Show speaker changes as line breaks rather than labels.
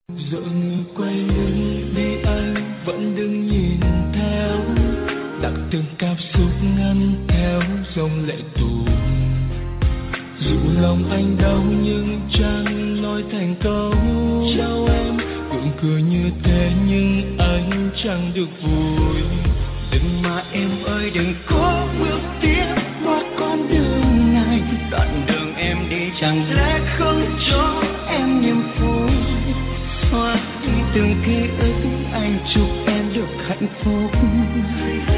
Rồi người quay lưng đi anh vẫn đứng nhìn theo, đặt từng cảm xúc ngăn theo dòng lệ tuôn. Dù lòng anh đau nhưng chẳng nói thành câu chào em, gượng cười như thế nhưng anh chẳng được vui. Đừng mà em ơi đừng có bước tiếp qua con đường này, đoạn đường em đi chẳng lẽ không cho em niềm vui. Xóa đi từng ký ức anh chúc em được hạnh phúc.